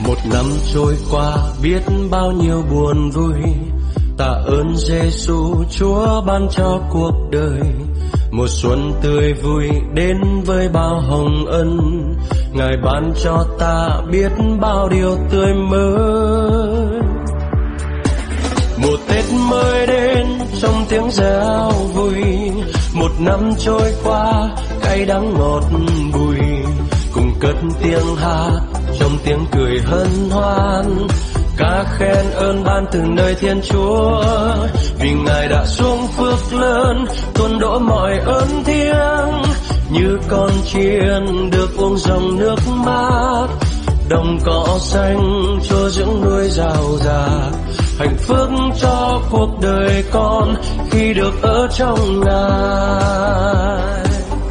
Một năm trôi qua biết bao nhiêu buồn vui, tạ ơn Giêsu Chúa ban cho cuộc đời. Mùa xuân tươi vui đến với bao hồng ân, Ngài ban cho ta biết bao điều tươi mới. Một Tết mới đến trong tiếng reo vui, một năm trôi qua cay đắng ngọt bùi, cùng cất tiếng hát trong tiếng cười hân hoan, ca khen ơn ban từ nơi Thiên Chúa. Vì Ngài đã xuống phước lớn tuôn đổ mọi ơn thiêng, như con chiên được uống dòng nước mát, đồng cỏ xanh cho dưỡng nuôi rào rạt, hạnh phúc cho cuộc đời con khi được ở trong Ngài.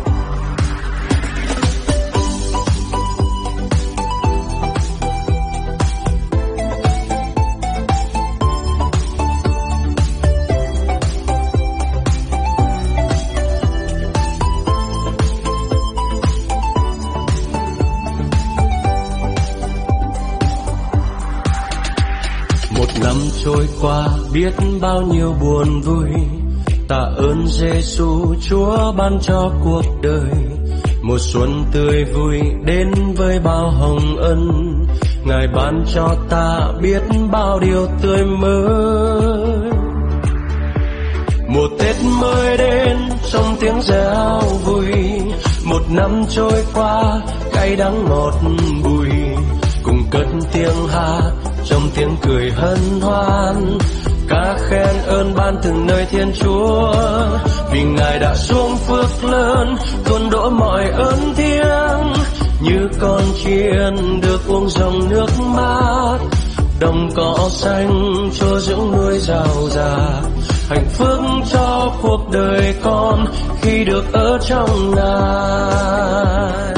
Năm trôi qua biết bao nhiêu buồn vui, tạ ơn Giêsu Chúa ban cho cuộc đời. Mùa xuân tươi vui đến với bao hồng ân, Ngài ban cho ta biết bao điều tươi mới. Một Tết mới đến trong tiếng reo vui, một năm trôi qua cay đắng ngọt bùi, cùng cất tiếng hát trong tiếng cười hân hoan, ca khen ơn ban từ nơi Thiên Chúa. Vì Ngài đã xuống phước lớn tuôn đổ mọi ơn thiêng, như con chiên được uống dòng nước mát, đồng cỏ xanh cho dưỡng nuôi rào rạt, hạnh phúc cho cuộc đời con khi được ở trong Ngài.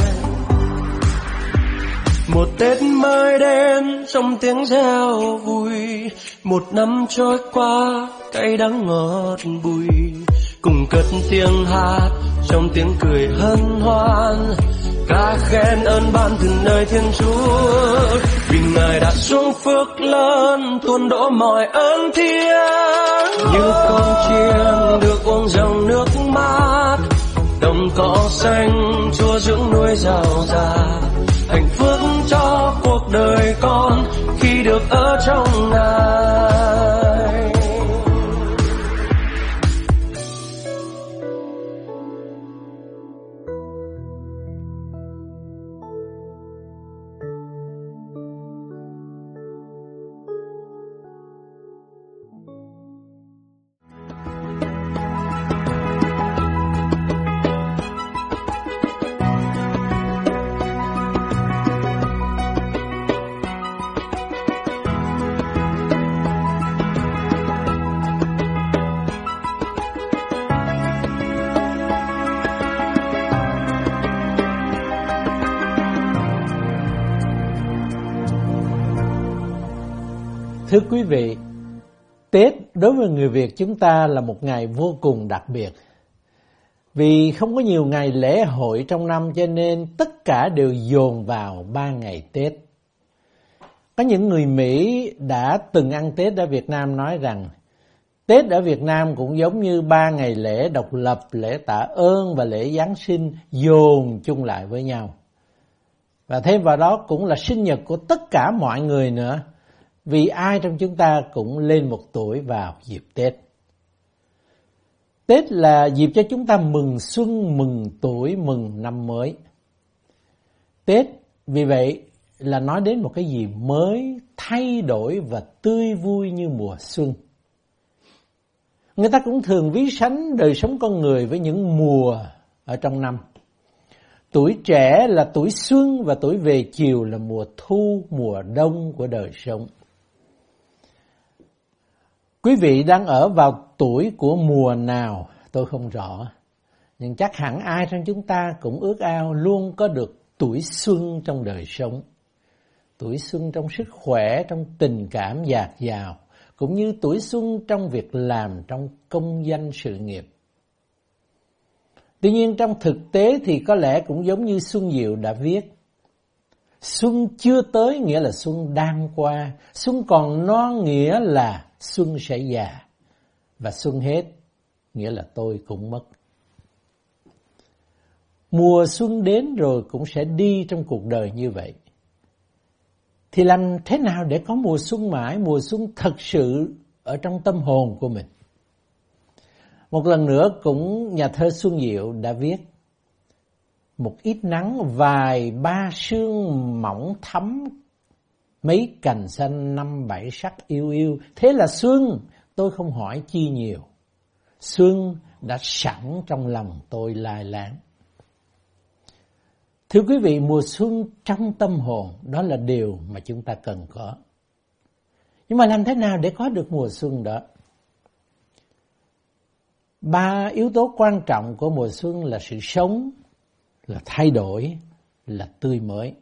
Một Tết mới đến trong tiếng reo vui, một năm trôi qua cay đắng ngọt bùi, cùng cất tiếng hát trong tiếng cười hân hoan, ca khen ơn ban từ nơi Thiên Chúa. Vì Ngài đã xuống phước lớn tuôn đổ mọi ơn thiêng, như con chiên được uống dòng nước mát, đồng cỏ xanh chúa dưỡng nuôi rào rạt, hạnh phúc cho cuộc đời con khi được ở trong Ngài. Thưa quý vị, Tết đối với người Việt chúng ta là một ngày vô cùng đặc biệt. Vì không có nhiều ngày lễ hội trong năm cho nên tất cả đều dồn vào 3 ngày Tết. Có những người Mỹ đã từng ăn Tết ở Việt Nam nói rằng Tết ở Việt Nam cũng giống như 3 ngày lễ độc lập, lễ tạ ơn và lễ Giáng sinh dồn chung lại với nhau. Và thêm vào đó cũng là sinh nhật của tất cả mọi người nữa. Vì ai trong chúng ta cũng lên một tuổi vào dịp Tết. Tết là dịp cho chúng ta mừng xuân, mừng tuổi, mừng năm mới. Tết vì vậy là nói đến một cái gì mới, thay đổi và tươi vui như mùa xuân. Người ta cũng thường ví sánh đời sống con người với những mùa ở trong năm. Tuổi trẻ là tuổi xuân và tuổi về chiều là mùa thu, mùa đông của đời sống. Quý vị đang ở vào tuổi của mùa nào tôi không rõ, nhưng chắc hẳn ai trong chúng ta cũng ước ao luôn có được tuổi xuân trong đời sống. Tuổi xuân trong sức khỏe, trong tình cảm dạt dào, cũng như tuổi xuân trong việc làm, trong công danh sự nghiệp. Tuy nhiên trong thực tế thì có lẽ cũng giống như Xuân Diệu đã viết, Xuân chưa tới nghĩa là xuân đang qua, xuân còn non nghĩa là xuân sẽ già, và xuân hết nghĩa là tôi cũng mất. Mùa xuân đến rồi cũng sẽ đi trong cuộc đời như vậy. Thì làm thế nào để có mùa xuân mãi, mùa xuân thật sự ở trong tâm hồn của mình? Một lần nữa cũng nhà thơ Xuân Diệu đã viết: một ít nắng vài ba sương mỏng thấm, mấy cành xanh năm bảy sắc yêu yêu. Thế là xuân, tôi không hỏi chi nhiều. Xuân đã sẵn trong lòng tôi lai láng. Thưa quý vị, mùa xuân trong tâm hồn đó là điều mà chúng ta cần có. Nhưng mà làm thế nào để có được mùa xuân đó? 3 yếu tố quan trọng của mùa xuân là sự sống, là thay đổi, là tươi mới.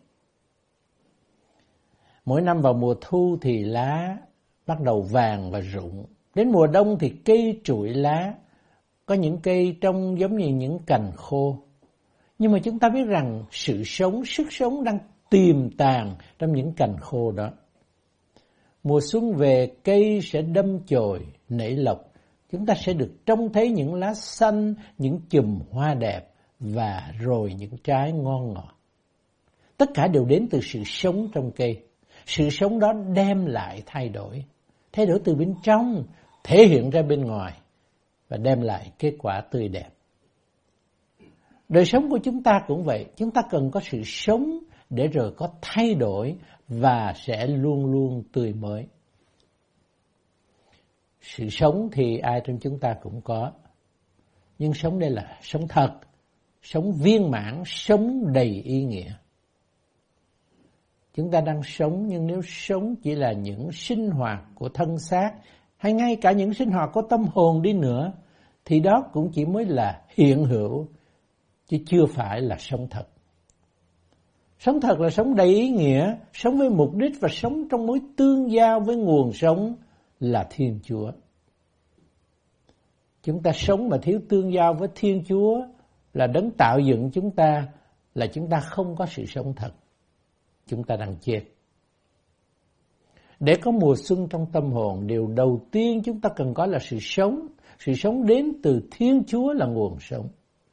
Mỗi năm vào mùa thu thì lá bắt đầu vàng và rụng. Đến mùa đông thì cây trụi lá, có những cây trông giống như những cành khô. Nhưng mà chúng ta biết rằng sự sống, sức sống đang tiềm tàng trong những cành khô đó. Mùa xuân về, cây sẽ đâm chồi, nảy lộc. Chúng ta sẽ được trông thấy những lá xanh, những chùm hoa đẹp và rồi những trái ngon ngọt. Tất cả đều đến từ sự sống trong cây. Sự sống đó đem lại thay đổi từ bên trong, thể hiện ra bên ngoài và đem lại kết quả tươi đẹp. Đời sống của chúng ta cũng vậy, chúng ta cần có sự sống để rồi có thay đổi và sẽ luôn luôn tươi mới. Sự sống thì ai trong chúng ta cũng có, nhưng sống đây là sống thật, sống viên mãn, sống đầy ý nghĩa. Chúng ta đang sống, nhưng nếu sống chỉ là những sinh hoạt của thân xác, hay ngay cả những sinh hoạt của tâm hồn đi nữa, thì đó cũng chỉ mới là hiện hữu, chứ chưa phải là sống thật. Sống thật là sống đầy ý nghĩa, sống với mục đích và sống trong mối tương giao với nguồn sống là Thiên Chúa. Chúng ta sống mà thiếu tương giao với Thiên Chúa là Đấng tạo dựng chúng ta, là chúng ta không có sự sống thật. Chúng ta đang chết. Để có mùa xuân trong tâm hồn, điều đầu tiên chúng ta cần có là sự sống. Sự sống đến từ Thiên Chúa là nguồn sống.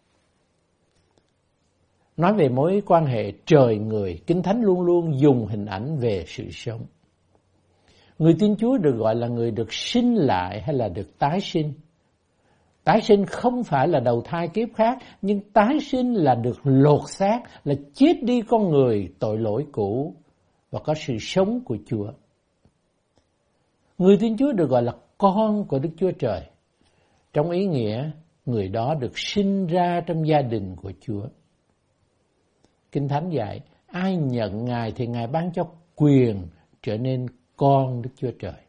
Nói về mối quan hệ trời người, Kinh Thánh luôn luôn dùng hình ảnh về sự sống. Người tin Chúa được gọi là người được sinh lại hay là được tái sinh. Tái sinh không phải là đầu thai kiếp khác, nhưng tái sinh là được lột xác, là chết đi con người tội lỗi cũ và có sự sống của Chúa. Người tin Chúa được gọi là con của Đức Chúa Trời. Trong ý nghĩa, người đó được sinh ra trong gia đình của Chúa. Kinh Thánh dạy, ai nhận Ngài thì Ngài ban cho quyền trở nên con Đức Chúa Trời.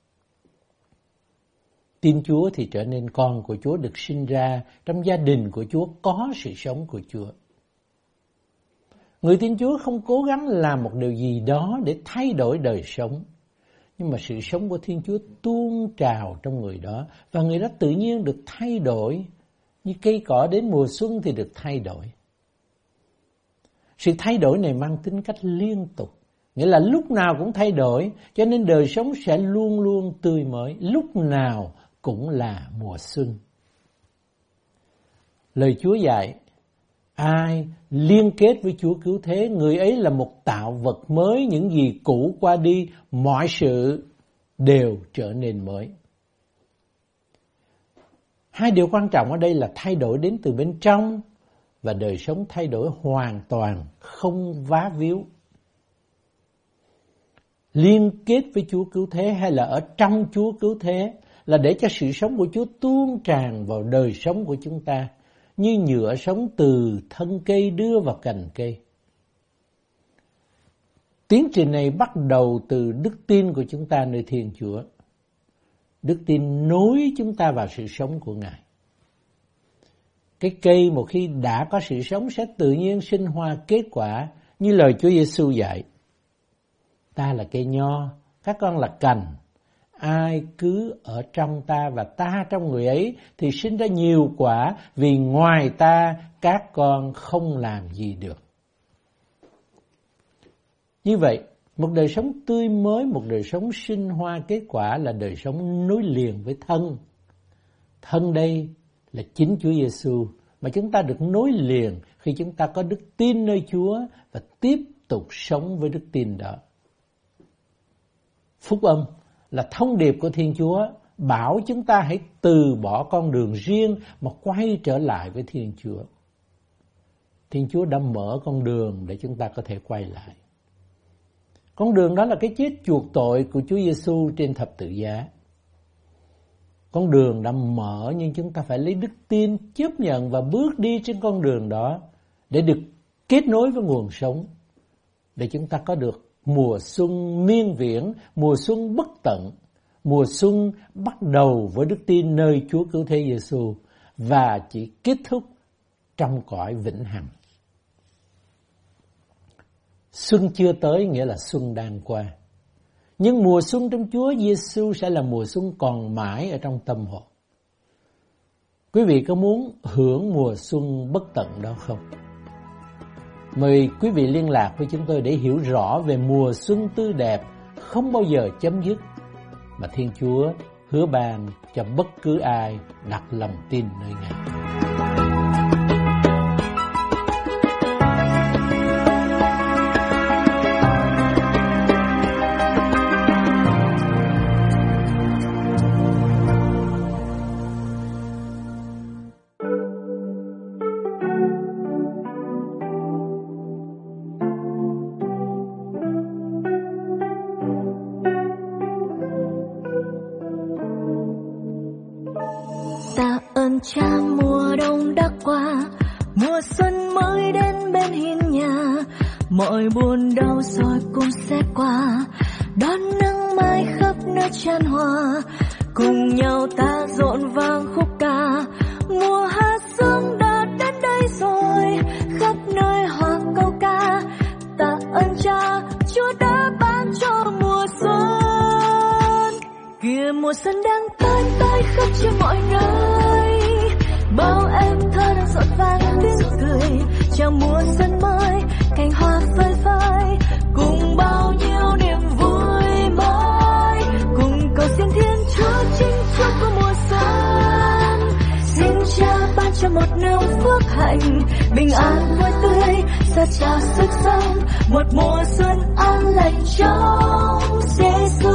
Tin Chúa thì trở nên con của Chúa, được sinh ra trong gia đình của Chúa, có sự sống của Chúa. Người tin Chúa không cố gắng làm một điều gì đó để thay đổi đời sống, nhưng mà sự sống của Thiên Chúa tuôn trào trong người đó, và người đó tự nhiên được thay đổi, như cây cỏ đến mùa xuân thì được thay đổi. Sự thay đổi này mang tính cách liên tục, nghĩa là lúc nào cũng thay đổi, cho nên đời sống sẽ luôn luôn tươi mới, lúc nào cũng là mùa xuân. Lời Chúa dạy, ai liên kết với Chúa cứu thế, người ấy là một tạo vật mới, những gì cũ qua đi, mọi sự đều trở nên mới. Hai điều quan trọng ở đây là thay đổi đến từ bên trong và đời sống thay đổi hoàn toàn, không vá víu. Liên kết với Chúa cứu thế hay là ở trong Chúa cứu thế là để cho sự sống của Chúa tuôn tràn vào đời sống của chúng ta, như nhựa sống từ thân cây đưa vào cành cây. Tiến trình này bắt đầu từ đức tin của chúng ta nơi Thiên Chúa. Đức tin nối chúng ta vào sự sống của Ngài. Cái cây một khi đã có sự sống sẽ tự nhiên sinh hoa kết quả, như lời Chúa Giêsu dạy. Ta là cây nho, các con là cành. Ai cứ ở trong ta và ta trong người ấy thì sinh ra nhiều quả, vì ngoài ta các con không làm gì được. Như vậy, một đời sống tươi mới, một đời sống sinh hoa kết quả là đời sống nối liền với thân. Thân đây là chính Chúa Giêsu, mà chúng ta được nối liền khi chúng ta có đức tin nơi Chúa và tiếp tục sống với đức tin đó. Phúc âm là thông điệp của Thiên Chúa, bảo chúng ta hãy từ bỏ con đường riêng mà quay trở lại với Thiên Chúa. Thiên Chúa đã mở con đường để chúng ta có thể quay lại. Con đường đó là cái chết chuộc tội của Chúa Giêsu trên thập tự giá. Con đường đã mở, nhưng chúng ta phải lấy đức tin chấp nhận và bước đi trên con đường đó để được kết nối với nguồn sống, để chúng ta có được mùa xuân miên viễn, mùa xuân bất tận, mùa xuân bắt đầu với đức tin nơi Chúa Cứu Thế Giêsu và chỉ kết thúc trong cõi vĩnh hằng. Xuân chưa tới nghĩa là xuân đang qua. Nhưng mùa xuân trong Chúa Giêsu sẽ là mùa xuân còn mãi ở trong tâm hồn. Quý vị có muốn hưởng mùa xuân bất tận đó không? Mời quý vị liên lạc với chúng tôi để hiểu rõ về mùa xuân tươi đẹp không bao giờ chấm dứt mà Thiên Chúa hứa ban cho bất cứ ai đặt lòng tin nơi Ngài. Cha, mùa đông đã qua, mùa xuân mới đến bên hiên nhà. Mọi buồn đau rồi cũng sẽ qua, đón nắng mai khắp nơi chan hòa. Cùng nhau ta rộn vang khúc ca, mùa hát sương đã đến đây rồi. Khắp nơi hòa câu ca, tạ ơn Cha, Chúa đã ban cho mùa xuân. Kìa mùa xuân đang tới tới khắp trên mọi nơi. Bao em thơ đang rộn vang tiếng cười, chào mùa xuân mới, cành hoa phơi phới, cùng bao nhiêu niềm vui mới, cùng cầu xin Thiên Chúa chính Chúa của mùa xuân. Xin Cha ban cho một nẻo phước hạnh, bình an vui tươi, xa trào sức sống, một mùa xuân an lành trong Giêsu.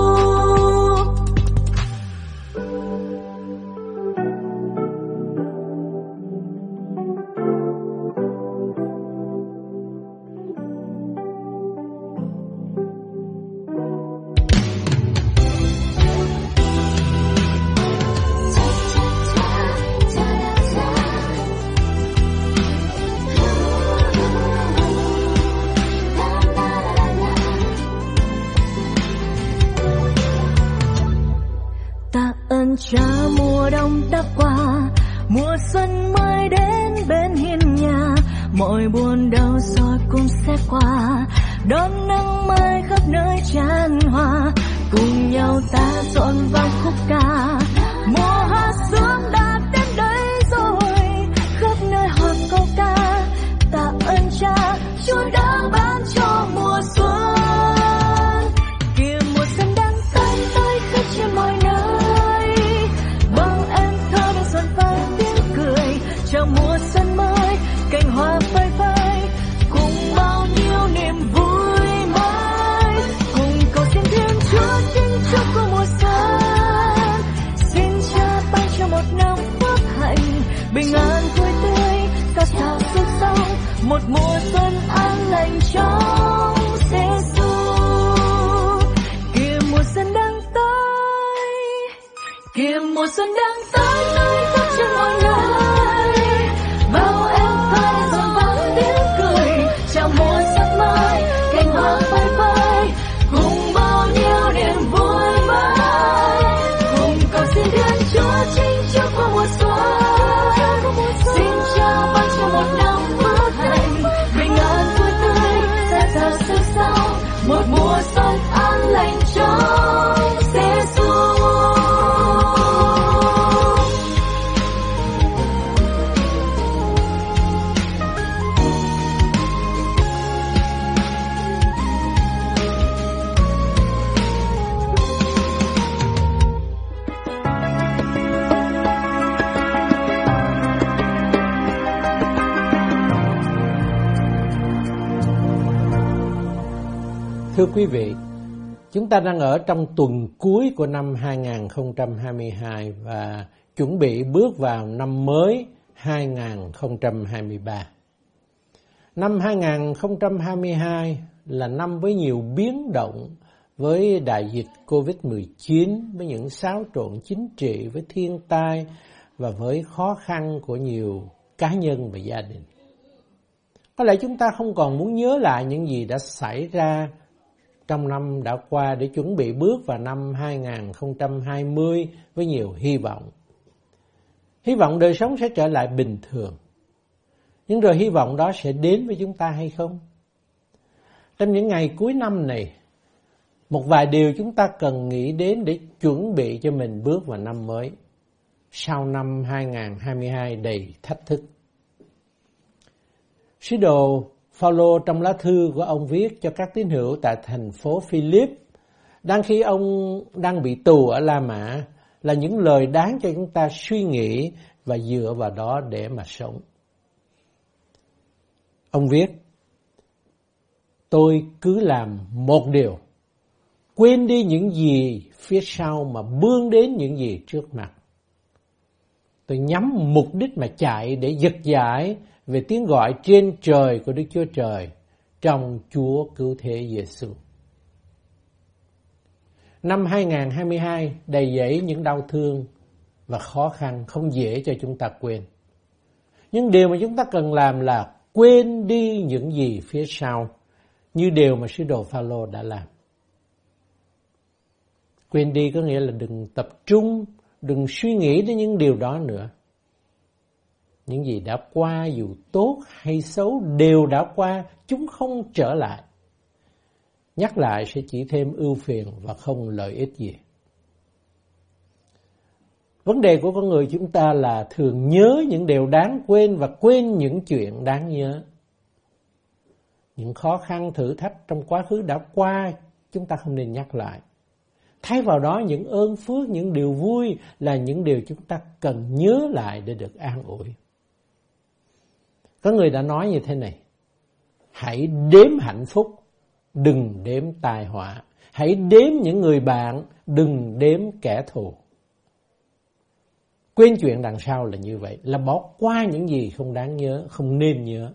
Cha, mùa đông đã qua, mùa xuân mới đến bên hiên nhà. Mọi buồn đau rồi cũng sẽ qua, đón nắng mai khắp nơi chan hòa. Cùng nhau ta rộn vang khúc ca, mùa hát sương đã đến đây rồi. Khắp nơi hòa câu ca, tạ ơn Cha, Chúa đã ban cho mùa xuân. Kìa mùa xuân đang tới tới khắp trên mọi nơi. Chào mùa xuân mới, cành hoa phơi phới, cùng bao nhiêu niềm vui mới, cùng cầu xin Thiên Chúa chính Chúa của mùa xuân. Thưa quý vị, chúng ta đang ở trong tuần cuối của năm 2022 và chuẩn bị bước vào năm mới 2023. Năm 2022 là năm với nhiều biến động, với đại dịch Covid-19, với những xáo trộn chính trị, với thiên tai và với khó khăn của nhiều cá nhân và gia đình. Có lẽ chúng ta không còn muốn nhớ lại những gì đã xảy ra trong năm đã qua để chuẩn bị bước vào năm 2020 với nhiều hy vọng. Hy vọng đời sống sẽ trở lại bình thường. Nhưng rồi hy vọng đó sẽ đến với chúng ta hay không? Trong những ngày cuối năm này, một vài điều chúng ta cần nghĩ đến để chuẩn bị cho mình bước vào năm mới, sau năm 2022 đầy thách thức. Sứ đồ Phaolô trong lá thư của ông viết cho các tín hữu tại thành phố Philip, đang khi ông đang bị tù ở La Mã, là những lời đáng cho chúng ta suy nghĩ và dựa vào đó để mà sống. Ông viết: tôi cứ làm một điều, quên đi những gì phía sau mà bươn đến những gì trước mặt. Tôi nhắm mục đích mà chạy để giật giải về tiếng gọi trên trời của Đức Chúa Trời trong Chúa Cứu Thế Giêsu. Năm 2022 đầy dẫy những đau thương và khó khăn không dễ cho chúng ta quên. Nhưng điều mà chúng ta cần làm là quên đi những gì phía sau, như điều mà sứ đồ Phaolô đã làm. Quên đi có nghĩa là đừng tập trung, đừng suy nghĩ đến những điều đó nữa. Những gì đã qua dù tốt hay xấu đều đã qua, chúng không trở lại. Nhắc lại sẽ chỉ thêm ưu phiền và không lợi ích gì. Vấn đề của con người chúng ta là thường nhớ những điều đáng quên và quên những chuyện đáng nhớ. Những khó khăn thử thách trong quá khứ đã qua, chúng ta không nên nhắc lại. Thay vào đó những ơn phước, những điều vui là những điều chúng ta cần nhớ lại để được an ủi. Có người đã nói như thế này: hãy đếm hạnh phúc, đừng đếm tai họa. Hãy đếm những người bạn, đừng đếm kẻ thù. Quên chuyện đằng sau là như vậy, là bỏ qua những gì không đáng nhớ, không nên nhớ.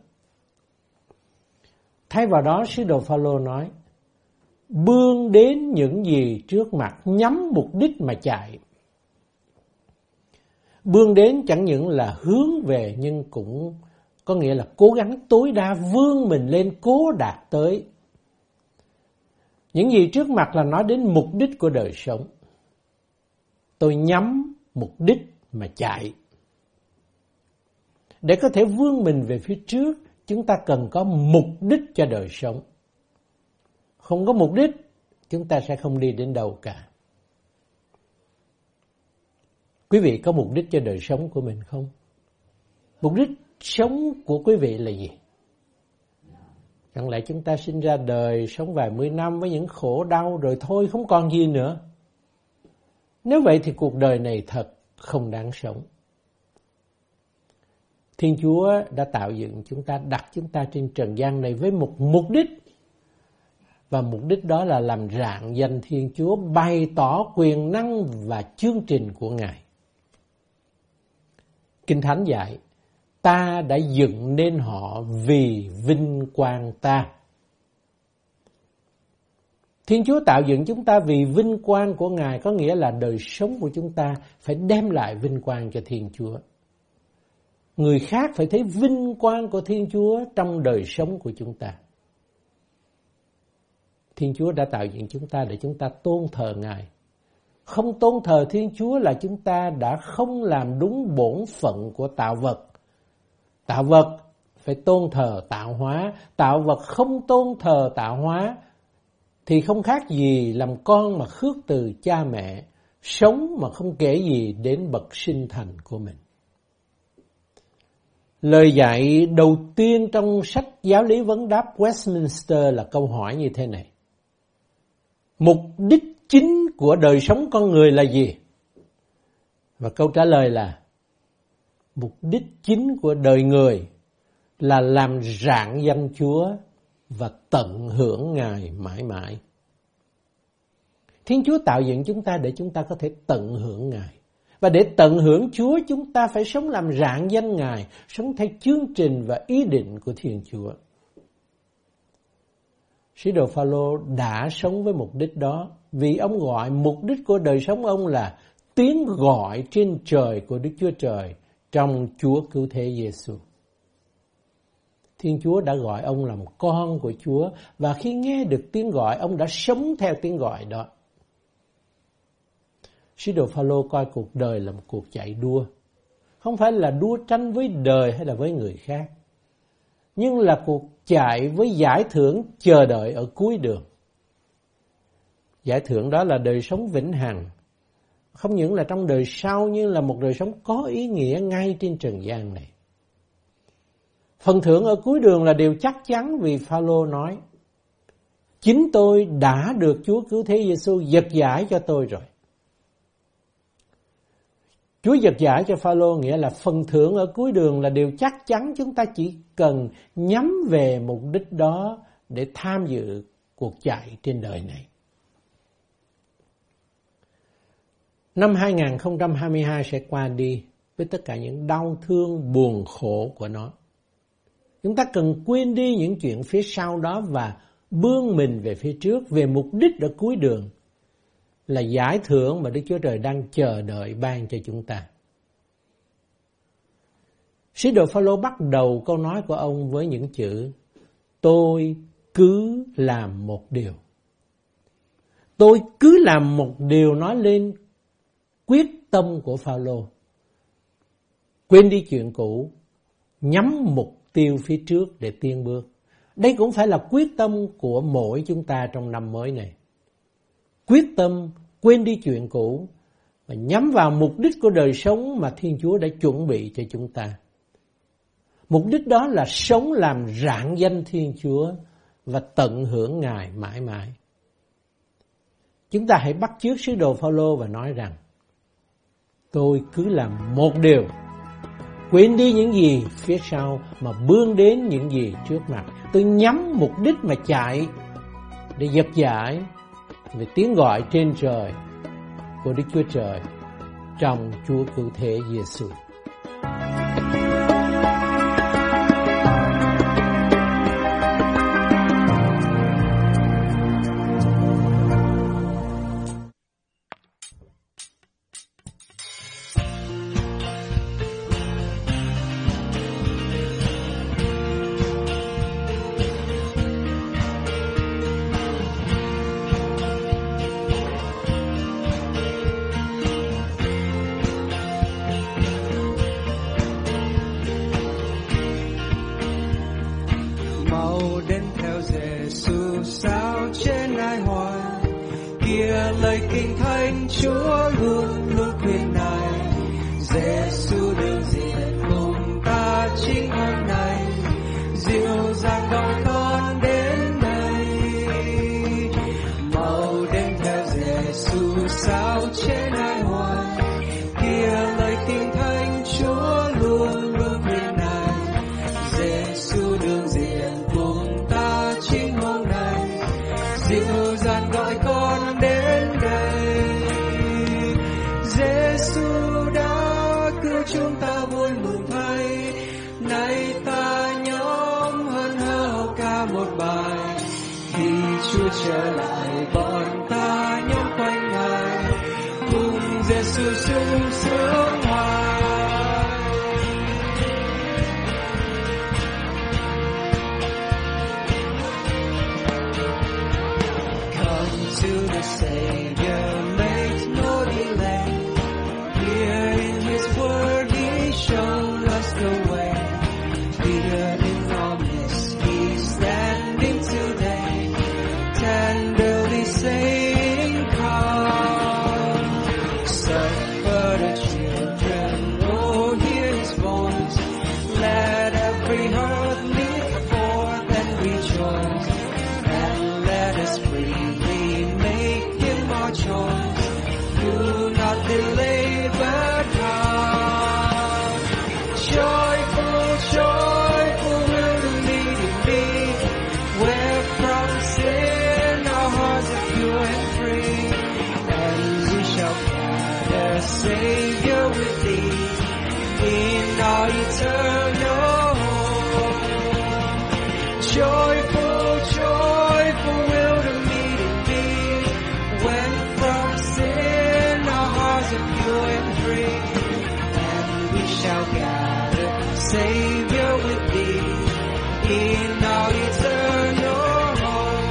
Thay vào đó, sứ đồ Phaolô nói: bươn đến những gì trước mặt, nhắm mục đích mà chạy. Bươn đến chẳng những là hướng về, nhưng cũng có nghĩa là cố gắng tối đa vươn mình lên, cố đạt tới. Những gì trước mặt là nói đến mục đích của đời sống. Tôi nhắm mục đích mà chạy. Để có thể vươn mình về phía trước, chúng ta cần có mục đích cho đời sống. Không có mục đích, chúng ta sẽ không đi đến đâu cả. Quý vị có mục đích cho đời sống của mình không? Mục đích sống của quý vị là gì? Chẳng lẽ chúng ta sinh ra đời, sống vài mươi năm với những khổ đau rồi thôi, không còn gì nữa? Nếu vậy thì cuộc đời này thật không đáng sống. Thiên Chúa đã tạo dựng chúng ta, đặt chúng ta trên trần gian này với một mục đích. Và mục đích đó là làm rạng danh Thiên Chúa, bày tỏ quyền năng và chương trình của Ngài. Kinh Thánh dạy: ta đã dựng nên họ vì vinh quang ta. Thiên Chúa tạo dựng chúng ta vì vinh quang của Ngài, có nghĩa là đời sống của chúng ta phải đem lại vinh quang cho Thiên Chúa. Người khác phải thấy vinh quang của Thiên Chúa trong đời sống của chúng ta. Thiên Chúa đã tạo dựng chúng ta để chúng ta tôn thờ Ngài. Không tôn thờ Thiên Chúa là chúng ta đã không làm đúng bổn phận của tạo vật. Tạo vật phải tôn thờ tạo hóa, tạo vật không tôn thờ tạo hóa thì không khác gì làm con mà khước từ cha mẹ, sống mà không kể gì đến bậc sinh thành của mình. Lời dạy đầu tiên trong sách Giáo lý vấn đáp Westminster là câu hỏi như thế này: mục đích chính của đời sống con người là gì? Và câu trả lời là mục đích chính của đời người là làm rạng danh Chúa và tận hưởng Ngài mãi mãi. Thiên Chúa tạo dựng chúng ta để chúng ta có thể tận hưởng Ngài. Và để tận hưởng Chúa, chúng ta phải sống làm rạng danh Ngài, sống theo chương trình và ý định của Thiên Chúa. Sứ đồ Phao-lô đã sống với mục đích đó, vì ông gọi mục đích của đời sống ông là tiếng gọi trên trời của Đức Chúa Trời trong Chúa Cứu Thế Giêsu. Thiên Chúa đã gọi ông làm con của Chúa, và khi nghe được tiếng gọi, ông đã sống theo tiếng gọi đó. Sứ đồ Phao-lô coi cuộc đời là một cuộc chạy đua, không phải là đua tranh với đời hay là với người khác, nhưng là cuộc chạy với giải thưởng chờ đợi ở cuối đường. Giải thưởng đó là đời sống vĩnh hằng, không những là trong đời sau, nhưng là một đời sống có ý nghĩa ngay trên trần gian này. Phần thưởng ở cuối đường là điều chắc chắn, vì Phao-lô nói: chính tôi đã được Chúa Cứu Thế Giêsu giật giải cho tôi rồi. Chúa giật giải cho Phao-lô nghĩa là phần thưởng ở cuối đường là điều chắc chắn, chúng ta chỉ cần nhắm về mục đích đó để tham dự cuộc chạy trên đời này. Năm 2022 sẽ qua đi với tất cả những đau thương, buồn khổ của nó. Chúng ta cần quên đi những chuyện phía sau đó và bươn mình về phía trước, về mục đích ở cuối đường, là giải thưởng mà Đức Chúa Trời đang chờ đợi ban cho chúng ta. Sứ đồ Phao-lô bắt đầu câu nói của ông với những chữ: tôi cứ làm một điều. Tôi cứ làm một điều nói lên quyết tâm của Phao-lô. Quên đi chuyện cũ, nhắm mục tiêu phía trước để tiến bước. Đây cũng phải là quyết tâm của mỗi chúng ta trong năm mới này. Quyết tâm quên đi chuyện cũ và nhắm vào mục đích của đời sống mà Thiên Chúa đã chuẩn bị cho chúng ta. Mục đích đó là sống làm rạng danh Thiên Chúa và tận hưởng Ngài mãi mãi. Chúng ta hãy bắt chước sứ đồ Phao-lô và nói rằng: tôi cứ làm một điều, quên đi những gì phía sau mà bươn đến những gì trước mặt. Tôi nhắm mục đích mà chạy để giật giải về tiếng gọi trên trời của Đức Chúa Trời trong Chúa Cứu Thế Giêsu. Lời kinh thánh Chúa luôn luôn khuyên này: Giêsu đường diện cùng ta chính hôm nay, dịu dàng gọi con đến đây. Mau đến theo Giêsu sao trên ai hoài, kia lời kinh thánh Chúa luôn luôn khuyên này: Giêsu đường diện cùng ta chính hôm nay, dịu dàng gọi con đến. Chúng ta vui mừng thay, nay ta nhóm hân hờ ca một bài. Khi Chúa trở lại, bọn ta nhóm quanh Ngài, cùng Giêsu sung sướng hoài. Come to the Savior, make no delay. Here in His word show us the way. Here in our midst, He's standing today, tenderly saying, come. Suffer the children, oh, hear His voice. Let every heart leap forth and rejoice, and let us freely make Him our choice. Do not delay, but come. Joyful, joyful will the leading be, when in our eternal home. Joyful, joyful will the meeting be, when from sin our hearts are pure and free, and we shall gather, Savior, with thee in our eternal home.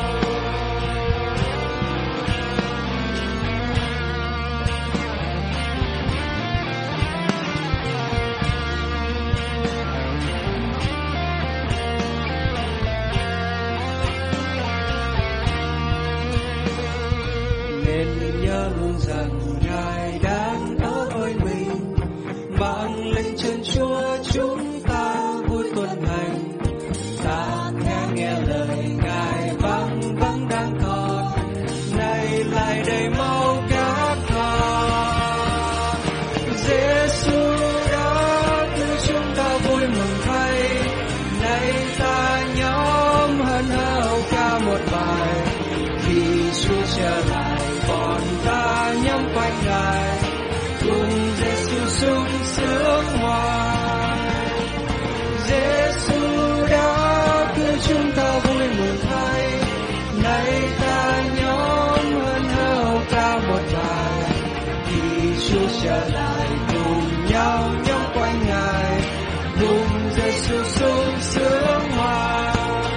Nên nhớ luôn rằng Ngài đang ở với mình, mang lên chân Chúa chúng ta vui tuần hành. Ta nghe lời Ngài vang vang đang còn, nay lại đầy máu các con. Giêsu đã cứu chúng ta vui mừng thay, nay ta nhóm hân hậu ca một bài. Khi Chúa trở lại bọn ta nhóm quanh Ngài, cùng Giêsu sung sướng hoài. Giêsu đã cứu chúng ta vui mừng thay, nay ta nhóm hân hậu ca một bài. Khi Chúa trở lại cùng nhau nhóm quanh Ngài, cùng Giêsu sung sướng hoài.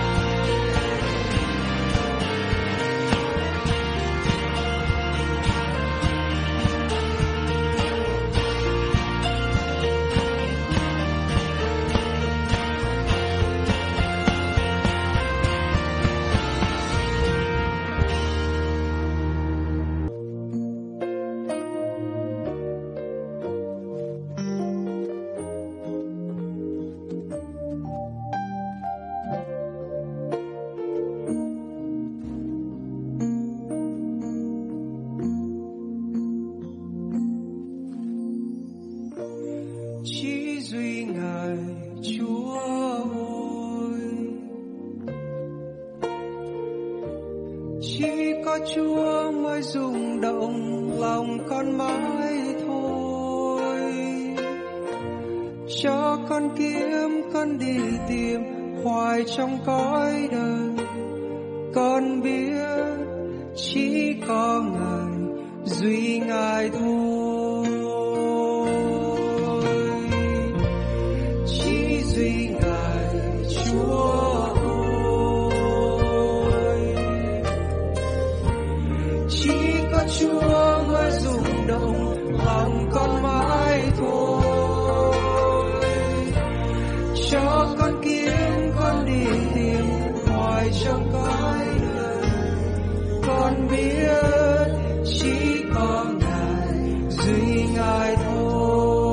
Chỉ duy Ngài Chúa ơi, chỉ có Chúa mới rung động lòng con mãi thôi. Cho con kiếm, con đi tìm hoài trong cõi đời. Con biết chỉ có Ngài, duy Ngài thôi. Chỉ duy Ngài Chúa ơi, chỉ có Chúa mới rung động lòng con mãi thôi. Cho con kiếm, con đi tìm hoài trong cõi đời. Con biết chỉ có Ngài, duy Ngài thôi.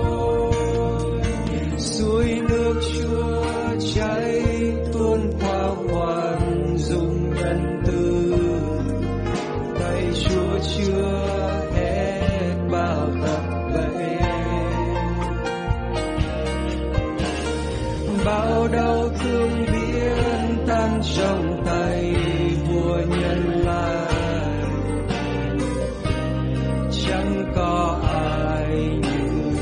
Suối nước Chúa chảy tuôn qua khoan dung nhân từ, tay Chúa chưa hết bao tập lệ. Bao đau thương biến tan trong tay vua nhân lai, chẳng có ai như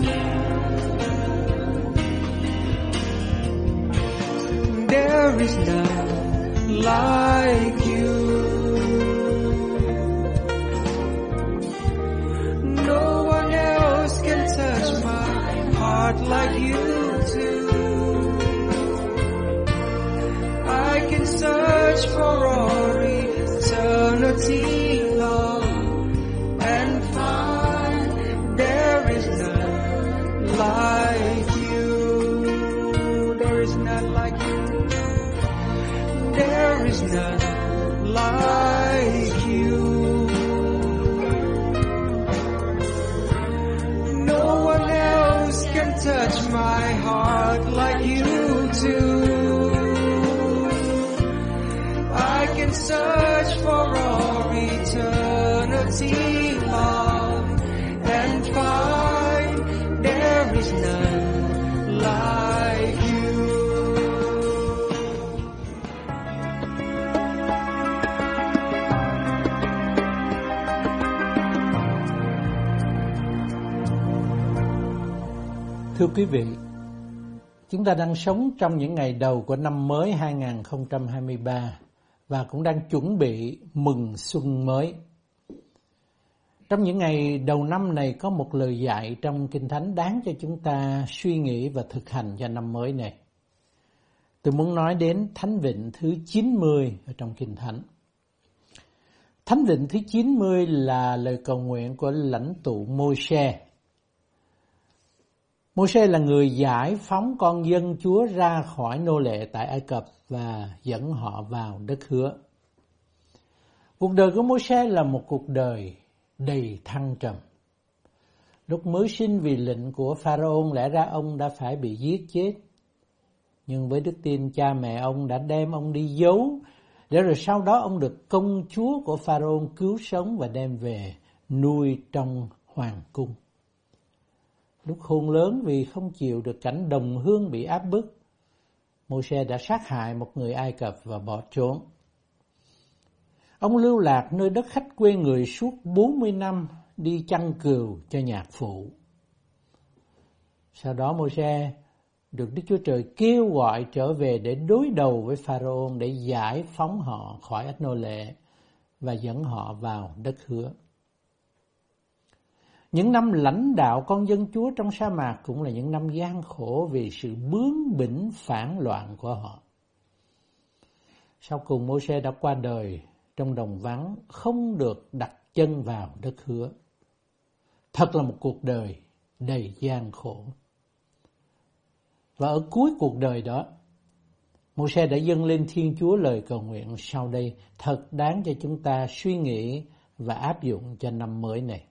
there is none like you. No one else can touch my heart like you do. I can search for all eternity long and find there is none like you. There is none like you. There is none like you. No one else can touch my heart like you do. I can search for all eternity long and find there is none like you. Thưa quý vị, chúng ta đang sống trong những ngày đầu của năm mới 2023 và cũng đang chuẩn bị mừng xuân mới. Trong những ngày đầu năm này có một lời dạy trong Kinh Thánh đáng cho chúng ta suy nghĩ và thực hành cho năm mới này. Tôi muốn nói đến Thánh Vịnh thứ 90 ở trong Kinh Thánh. Thánh Vịnh thứ 90 là lời cầu nguyện của lãnh tụ Môi-se. Môi-se là người giải phóng con dân Chúa ra khỏi nô lệ tại Ai Cập và dẫn họ vào đất hứa. Cuộc đời của Môi-se là một cuộc đời đầy thăng trầm. Lúc mới sinh vì lệnh của Pharaoh, lẽ ra ông đã phải bị giết chết. Nhưng với đức tin, cha mẹ ông đã đem ông đi giấu, để rồi sau đó ông được công chúa của Pharaoh cứu sống và đem về nuôi trong hoàng cung. Lúc khôn lớn vì không chịu được cảnh đồng hương bị áp bức, Môi-se đã sát hại một người Ai Cập và bỏ trốn. Ông lưu lạc nơi đất khách quê người suốt 40 năm đi chăn cừu cho nhạc phụ. Sau đó Môi-se được Đức Chúa Trời kêu gọi trở về để đối đầu với Pharaoh, để giải phóng họ khỏi ách nô lệ và dẫn họ vào đất hứa. Những năm lãnh đạo con dân Chúa trong sa mạc cũng là những năm gian khổ vì sự bướng bỉnh phản loạn của họ. Sau cùng Môi-se đã qua đời trong đồng vắng, không được đặt chân vào đất hứa. Thật là một cuộc đời đầy gian khổ. Và ở cuối cuộc đời đó, Môi-se đã dâng lên Thiên Chúa lời cầu nguyện sau đây thật đáng cho chúng ta suy nghĩ và áp dụng cho năm mới này.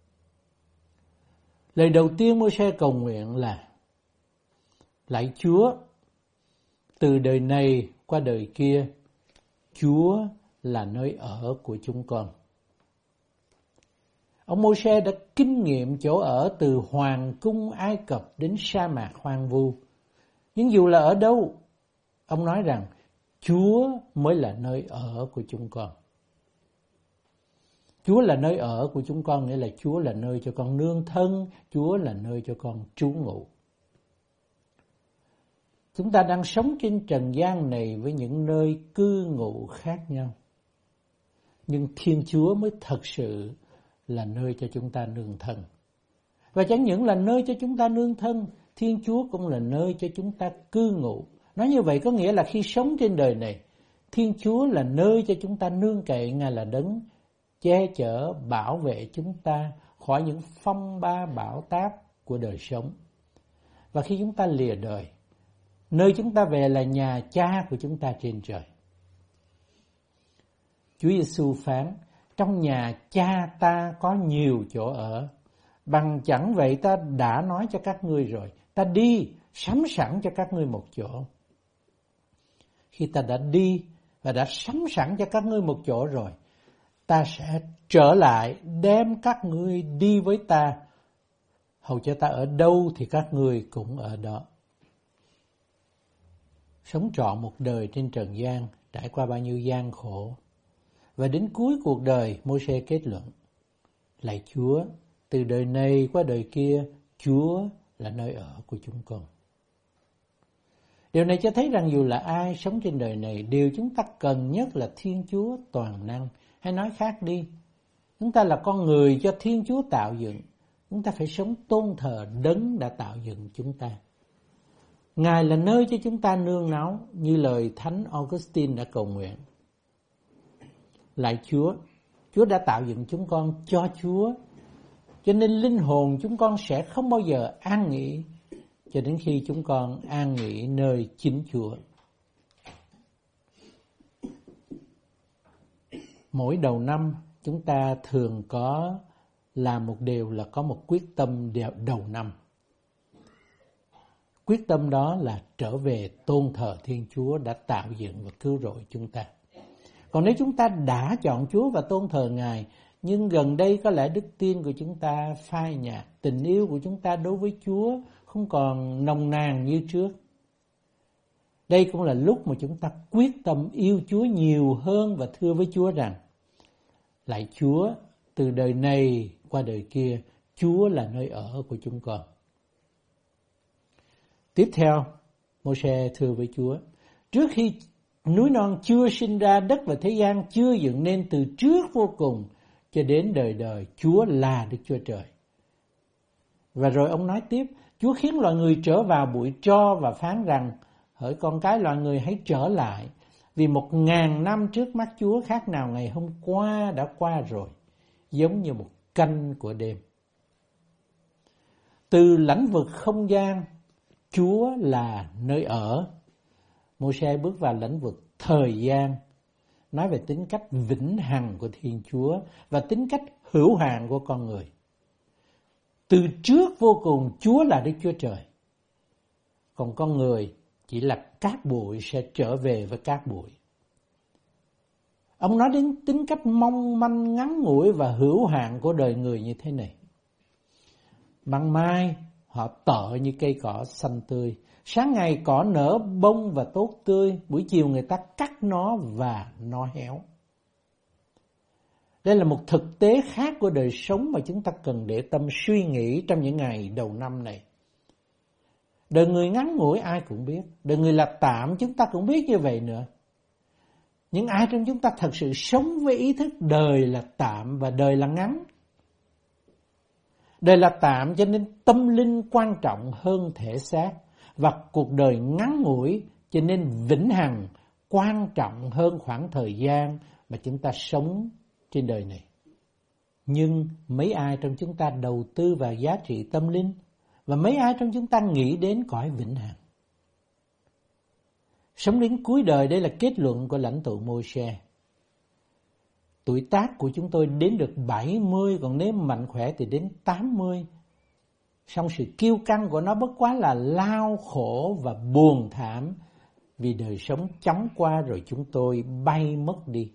Lời đầu tiên Môi-se cầu nguyện là: lạy Chúa, từ đời này qua đời kia, Chúa là nơi ở của chúng con. Ông Môi-se đã kinh nghiệm chỗ ở từ hoàng cung Ai Cập đến sa mạc hoang vu. Nhưng dù là ở đâu, ông nói rằng Chúa mới là nơi ở của chúng con. Chúa là nơi ở của chúng con nghĩa là Chúa là nơi cho con nương thân, Chúa là nơi cho con trú ngụ. Chúng ta đang sống trên trần gian này với những nơi cư ngụ khác nhau. Nhưng Thiên Chúa mới thật sự là nơi cho chúng ta nương thân. Và chẳng những là nơi cho chúng ta nương thân, Thiên Chúa cũng là nơi cho chúng ta cư ngụ. Nói như vậy có nghĩa là khi sống trên đời này, Thiên Chúa là nơi cho chúng ta nương cậy, Ngài là đấng che chở, bảo vệ chúng ta khỏi những phong ba bão táp của đời sống. Và khi chúng ta lìa đời, nơi chúng ta về là nhà Cha của chúng ta trên trời. Chúa Giêsu phán: trong nhà Cha ta có nhiều chỗ ở, bằng chẳng vậy ta đã nói cho các ngươi rồi, ta đi sắm sẵn cho các ngươi một chỗ. Khi ta đã đi và đã sắm sẵn cho các ngươi một chỗ rồi, ta sẽ trở lại đem các ngươi đi với ta, hầu cho ta ở đâu thì các ngươi cũng ở đó. Sống trọn một đời trên trần gian, trải qua bao nhiêu gian khổ. Và đến cuối cuộc đời, Môi-se kết luận: lạy Chúa, từ đời này qua đời kia, Chúa là nơi ở của chúng con. Điều này cho thấy rằng dù là ai sống trên đời này, điều chúng ta cần nhất là Thiên Chúa toàn năng. Hay nói khác đi, chúng ta là con người do Thiên Chúa tạo dựng. Chúng ta phải sống tôn thờ đấng đã tạo dựng chúng ta. Ngài là nơi cho chúng ta nương náu, như lời Thánh Augustine đã cầu nguyện. Lạy Chúa, Chúa đã tạo dựng chúng con cho Chúa, cho nên linh hồn chúng con sẽ không bao giờ an nghỉ cho đến khi chúng con an nghỉ nơi chính Chúa. Mỗi đầu năm chúng ta thường có làm một điều là có một quyết tâm đầu năm. Quyết tâm đó là trở về tôn thờ Thiên Chúa đã tạo dựng và cứu rỗi chúng ta. Còn nếu chúng ta đã chọn Chúa và tôn thờ Ngài, nhưng gần đây có lẽ đức tin của chúng ta phai nhạt, tình yêu của chúng ta đối với Chúa không còn nồng nàn như trước. Đây cũng là lúc mà chúng ta quyết tâm yêu Chúa nhiều hơn và thưa với Chúa rằng: lạy Chúa, từ đời này qua đời kia, Chúa là nơi ở của chúng con. Tiếp theo, Mô-se thưa với Chúa, trước khi núi non chưa sinh ra, đất và thế gian chưa dựng nên, từ trước vô cùng cho đến đời đời, Chúa là Đức Chúa Trời. Và rồi ông nói tiếp, Chúa khiến loài người trở vào bụi tro và phán rằng, hỡi con cái loài người hãy trở lại, vì 1000 năm trước mắt Chúa khác nào ngày hôm qua đã qua rồi, giống như một canh của đêm. Từ lãnh vực không gian, Chúa là nơi ở. Mô-se bước vào lãnh vực thời gian, nói về tính cách vĩnh hằng của Thiên Chúa và tính cách hữu hạn của con người. Từ trước vô cùng, Chúa là Đức Chúa Trời. Còn con người chỉ là cát bụi sẽ trở về với cát bụi. Ông nói đến tính cách mong manh ngắn ngủi và hữu hạn của đời người như thế này. Ban mai họ tợ như cây cỏ xanh tươi, sáng ngày cỏ nở bông và tốt tươi, buổi chiều người ta cắt nó và nó héo. Đây là một thực tế khác của đời sống mà chúng ta cần để tâm suy nghĩ trong những ngày đầu năm này. Đời người ngắn ngủi ai cũng biết, đời người là tạm chúng ta cũng biết như vậy nữa. Nhưng ai trong chúng ta thật sự sống với ý thức đời là tạm và đời là ngắn? Đời là tạm cho nên tâm linh quan trọng hơn thể xác, và cuộc đời ngắn ngủi cho nên vĩnh hằng quan trọng hơn khoảng thời gian mà chúng ta sống trên đời này. Nhưng mấy ai trong chúng ta đầu tư vào giá trị tâm linh, và mấy ai trong chúng ta nghĩ đến cõi vĩnh hằng? Sống đến cuối đời, đây là kết luận của lãnh tụ Mô-se. Tuổi tác của chúng tôi đến được 70, còn nếu mạnh khỏe thì đến 80. Song sự kiêu căng của nó bất quá là lao khổ và buồn thảm, vì đời sống chóng qua rồi chúng tôi bay mất đi.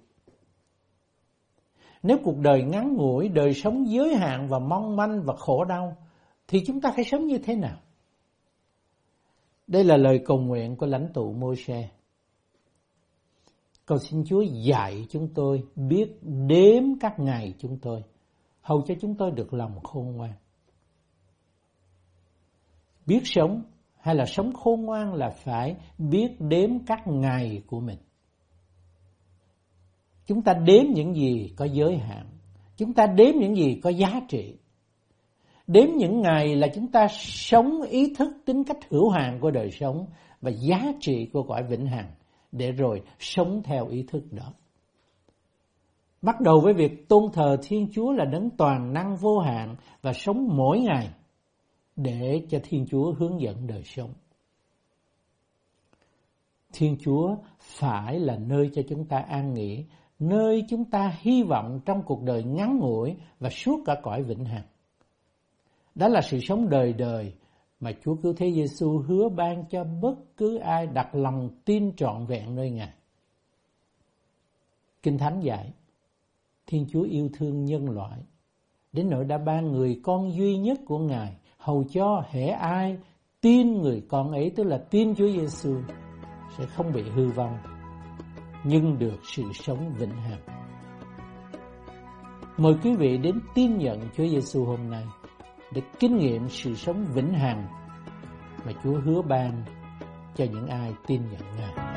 Nếu cuộc đời ngắn ngủi, đời sống giới hạn và mong manh và khổ đau, thì chúng ta phải sống như thế nào? Đây là lời cầu nguyện của lãnh tụ Mô-se. Cầu xin Chúa dạy chúng tôi biết đếm các ngày chúng tôi, hầu cho chúng tôi được lòng khôn ngoan. Biết sống hay là sống khôn ngoan là phải biết đếm các ngày của mình. Chúng ta đếm những gì có giới hạn, chúng ta đếm những gì có giá trị. Đếm những ngày là chúng ta sống ý thức tính cách hữu hạn của đời sống và giá trị của cõi vĩnh hằng, để rồi sống theo ý thức đó. Bắt đầu với việc tôn thờ Thiên Chúa là đấng toàn năng vô hạn và sống mỗi ngày để cho Thiên Chúa hướng dẫn đời sống. Thiên Chúa phải là nơi cho chúng ta an nghỉ, nơi chúng ta hy vọng trong cuộc đời ngắn ngủi và suốt cả cõi vĩnh hằng. Đó là sự sống đời đời mà Chúa Cứu Thế Giêsu hứa ban cho bất cứ ai đặt lòng tin trọn vẹn nơi Ngài. Kinh Thánh dạy, Thiên Chúa yêu thương nhân loại, đến nỗi đã ban người con duy nhất của Ngài, hầu cho hễ ai tin người con ấy, tức là tin Chúa Giêsu, sẽ không bị hư vong, nhưng được sự sống vĩnh hằng. Mời quý vị đến tin nhận Chúa Giêsu hôm nay để kinh nghiệm sự sống vĩnh hằng mà Chúa hứa ban cho những ai tin nhận Ngài.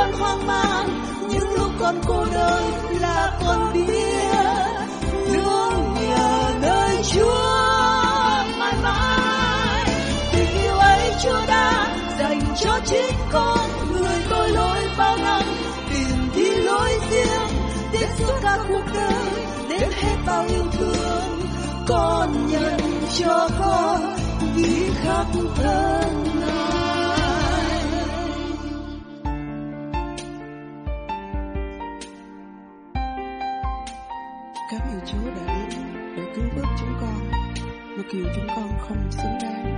con hoang mang, những lúc con cô đơn là con biết nương nhờ nơi Chúa mãi mãi. Tình yêu ấy Chúa đã dành cho chính con, người tội lỗi bao năm tìm đi lối riêng, đến suốt cả cuộc đời, đến hết bao yêu thương. Con nhận cho con ghi khắc ơn Ngài. Cảm ơn Chúa đã đến để cứu vớt chúng con, mặc dù chúng con không xứng đáng.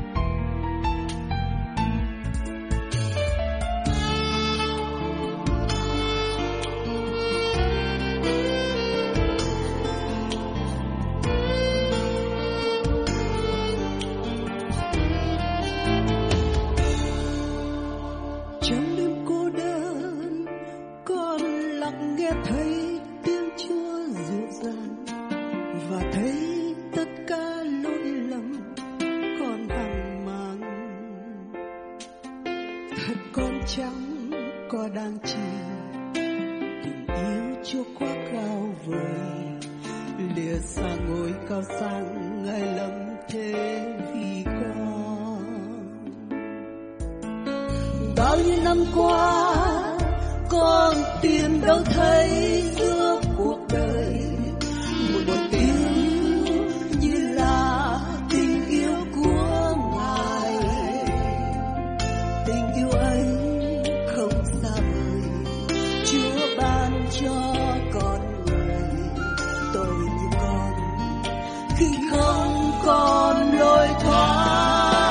Trong đêm cô đơn, con lặng nghe thấy tiếng Chúa dịu dàng và thấy tất cả lỗi lầm con hằng mang. Thật con chẳng có đang chi, tình yêu Chúa quá cao vời, lìa xa ngôi cao sang Ngài lầm thế vì con. Bao nhiêu năm qua con tìm đâu thấy giữa cuộc đời một tiếng như là tình yêu của Ngài. Tình yêu ấy không xa vời, Chúa ban cho con người tôi như con khi không còn lối thoát.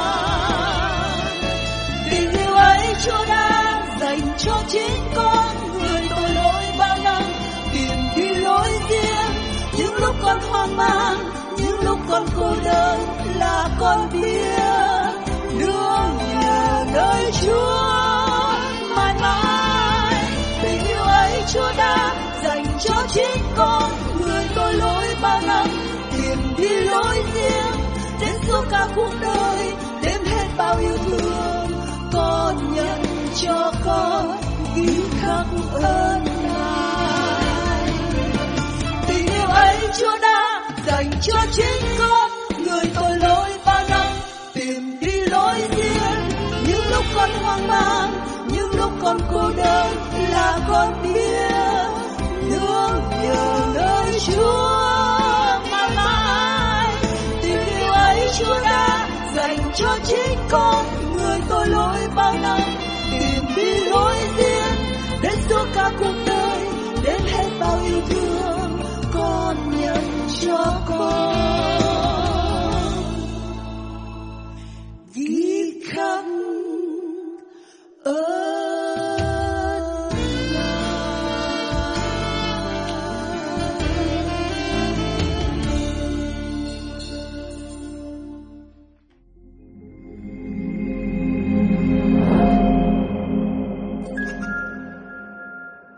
Chúa đã dành cho chính con, người tội lỗi bao năm tìm đi lối riêng. Những lúc con hoang mang, những lúc con cô đơn là con biết nương nhờ nơi Chúa mãi mãi. Tình yêu ấy Chúa đã dành cho chính con, người tội lỗi bao năm tìm đi lối riêng. Đến suốt cả cuộc đời, đếm hết bao yêu thương, con nhận cho con ghi khắc ơn Ngài. Tình yêu ấy Chúa đã dành cho chính con, người tội lỗi bao năm tìm đi lối riêng. Những lúc con hoang mang, những lúc con cô đơn là con biết nương nhờ nơi Chúa mãi mãi. Tình yêu ấy Chúa đã dành cho chính con, người tội lỗi bao năm tìm đi lối riêng. Đến suốt cả cuộc đời, đến hết bao yêu thương, con nhận cho con